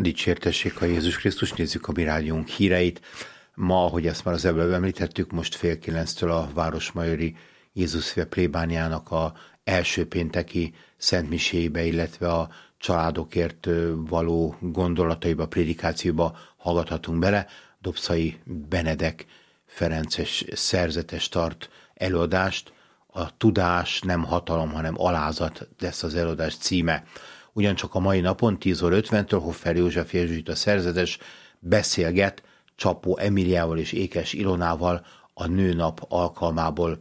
Dicsértessék a Jézus Krisztus, nézzük a mi rádiónk híreit. Ma, ahogy ezt már az előbb említettük, most 8:30 a Városmajori Jézus Szíve plébániának a első pénteki szentmiséibe, illetve a családokért való gondolataiba, prédikációba hallgathatunk bele. Dobszai Benedek Ferences szerzetes tart előadást. A tudás nem hatalom, hanem alázat lesz az előadás címe. Ugyancsak a mai napon 10:50-től Hoffer József jezsuita szerzetes beszélget Csapó Emiliával és Ékes Ilonával a nőnap alkalmából.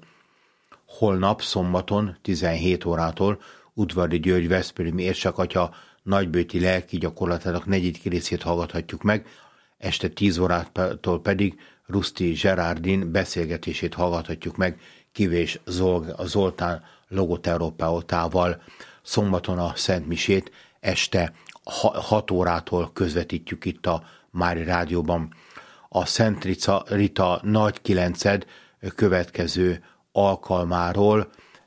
Holnap szombaton 17 órától Udvari György veszprémi érsakatya nagybőti lelki gyakorlatának 4. részét hallgathatjuk meg, este 10 órától pedig Ruszti Zserárdin beszélgetését hallgathatjuk meg Kivés Zoltán logoterapeutával. Szombaton a Szent Misét este 6 órától közvetítjük itt a Mári Rádióban. A Szent Rita Nagy Kilenced következő alkalmáról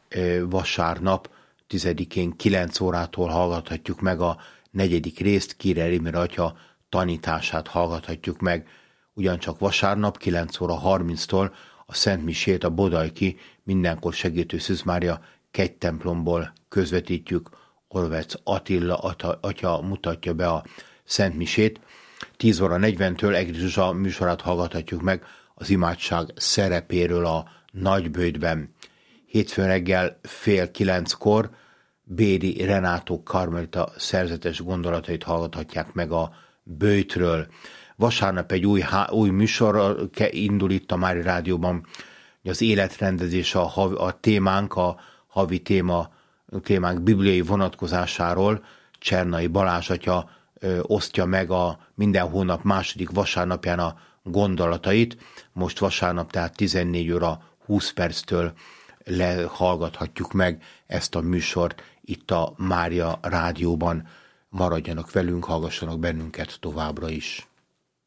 vasárnap 10-én 9 órától hallgathatjuk meg a 4. részt, Kirer Imre atya tanítását hallgathatjuk meg. Ugyancsak vasárnap 9:30-tól a Szent Misét a Bodajki Mindenkor Segítő Szűz Mária kegytemplomból közvetítjük. Orvec Attila atya mutatja be a Szent Misét. 10:40-től Egri Zsuzsa műsorát hallgathatjuk meg az imádság szerepéről a Nagybőjtben. Hétfőn reggel 8:30 Béri Renátó karmelita szerzetes gondolatait hallgathatják meg a Bőjtről. Vasárnap egy új műsor indul itt a Mári Rádióban, az életrendezés a témánk, a havi témánk bibliai vonatkozásáról. Csernai Balázs atya osztja meg a minden hónap második vasárnapján a gondolatait. Most vasárnap, tehát 14:20-től lehallgathatjuk meg ezt a műsort itt a Mária Rádióban. Maradjanak velünk, hallgassanak bennünket továbbra is.